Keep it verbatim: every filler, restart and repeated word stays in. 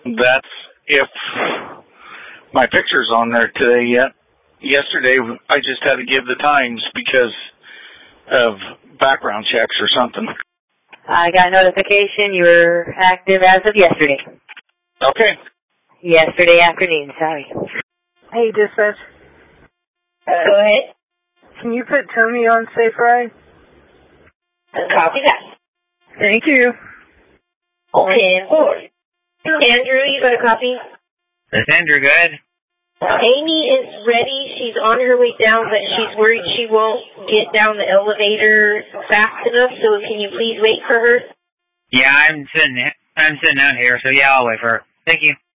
That's if my picture's on there today yet. Yesterday, I just had to give the times because of background checks or something. I got a notification you were active as of yesterday. Okay. Yesterday afternoon, sorry. Hey, dispatch. Uh, Go ahead. Can you put Tony on Safe Ride? Copy that. Thank you. ten four. Andrew, you got a copy? Is Andrew good? Amy is ready. She's on her way down, but she's worried she won't get down the elevator fast enough, so can you please wait for her? Yeah, I'm sitting I'm sitting out here, so yeah, I'll wait for her. Thank you.